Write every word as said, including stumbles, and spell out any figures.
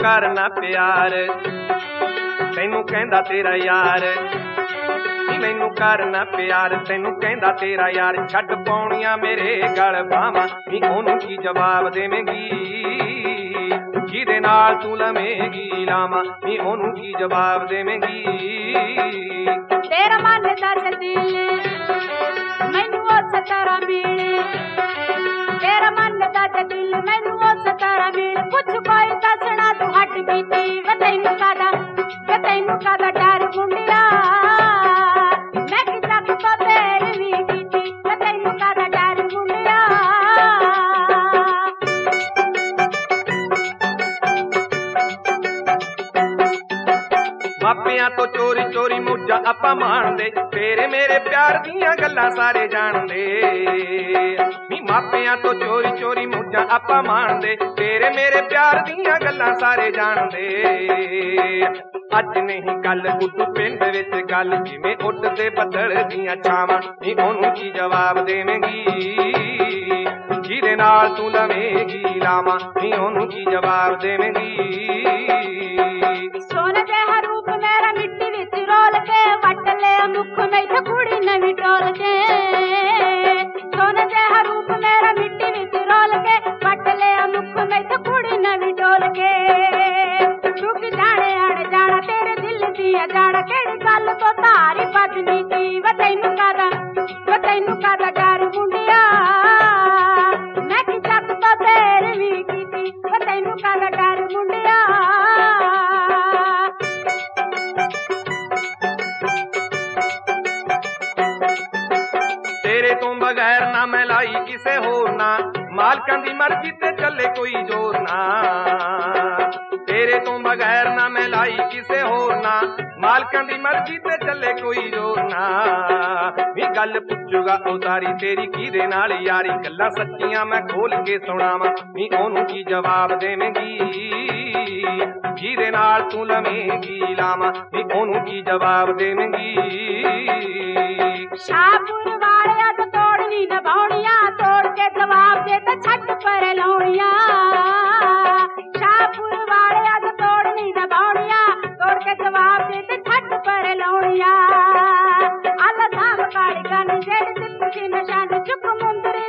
करना प्यार तैनू कहंदा तेरा यार मैनू करना प्यार तैनू कहंदा तेरा यार छड्ड पाउणियां मेरे गल बावां नी ओनू की जवाब देवेंगी जिहदे नाल तू लवेंगी लावां नी ओनू की जवाब देवेंगी तेरा मन दर्द दिल मैनू उस तरह मिले तेरा मन दर्द दिल मैनू उस तरह मिले कुछ कोई दसना तू हट बीती वे तैनू कादा वे तैनू कादा डर मुंडिया मापियां तो चोरी चोरी मुझा आपा माणदे तेरे मेरे प्यार दियां गल्लां सारे जानदे नी मापियां तो चोरी चोरी मुझा आपा माणदे तेरे मेरे प्यार दियां गल्लां सारे जानदे अज नहीं गल गुड्डू पिंड विच गल जिवें उड्डदे बदल दियां छावां नी ओनू की जवाब देवेंगी जिहदे नाल तू लवेंगी लावां नी ओनू की जवाब देवेंगी सोने जिहा रूप मेरा मिट्टी विच रोल के वट ले मुख मैथे कुड़ी नवी टोल के सोने जिहा रूप मेरा मिट्टी विच रोल के वट ले मुख मैथे कुड़ी नवी टोल के तू की जाने आड़ जाना तेरे दिल दिया जाना केड़ी गल तो तारी बदनी थी वे तैनू कादा वे तैनू कादा डर मुंडिया मैं की जग तो तेरे भी कीती वे तैनू कादा डर मुंडिया तेरे तो बगैर ना मैं लाई किसे होर ना मालकां दी मर्जी ते चले कोई जोर ना तेरे तो बगैर ना मैं लाई किसे होर ना मालकां दी मर्जी ते चले कोई जोर ना नी गल पुछूगा ओ सारी तेरी किहदे नाल यारी गल्लां सच्चियां मैं खोल के सुणावां नी ओनू की जवाब देवेंगी जिहदे नाल तू लवेंगी लावां नी ओनू की जवाब देवेंगी शाहपुर वालिया तो तोड़नी नभाउणियां तोड़ के जवाब दे ते छट पर लाउणियां शाहपुर वालिया तो तोड़नी नभाउणियां तोड़ के जवाब दे ते छट पर लाउणियां अल्लाह साहब काली गन जेड़ दित्ती सी निशान चुक मुंदरी